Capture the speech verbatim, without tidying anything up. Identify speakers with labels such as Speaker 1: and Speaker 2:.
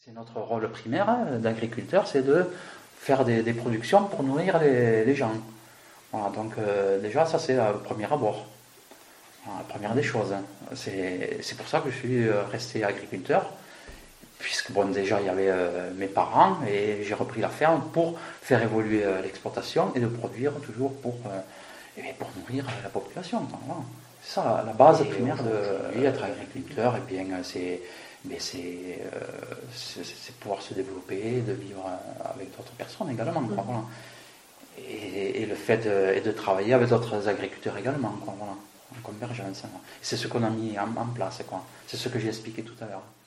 Speaker 1: C'est notre rôle primaire hein, d'agriculteur, c'est de faire des, des productions pour nourrir les, les gens. Voilà, donc euh, déjà ça c'est euh, le premier abord. Voilà, la première des choses. Hein. C'est, c'est pour ça que je suis euh, resté agriculteur, puisque bon déjà il y avait euh, mes parents et j'ai repris la ferme pour faire évoluer euh, l'exploitation et de produire toujours pour, euh, et pour nourrir euh, la population. Donc, voilà. C'est ça la base et primaire de être agriculteur, et bien c'est mais c'est, euh, c'est, c'est pouvoir se développer, de vivre avec d'autres personnes également. Quoi, voilà. et, et le fait de, et de travailler avec d'autres agriculteurs également, quoi, voilà, en convergence. C'est ce qu'on a mis en, en place, quoi. C'est ce que j'ai expliqué tout à l'heure.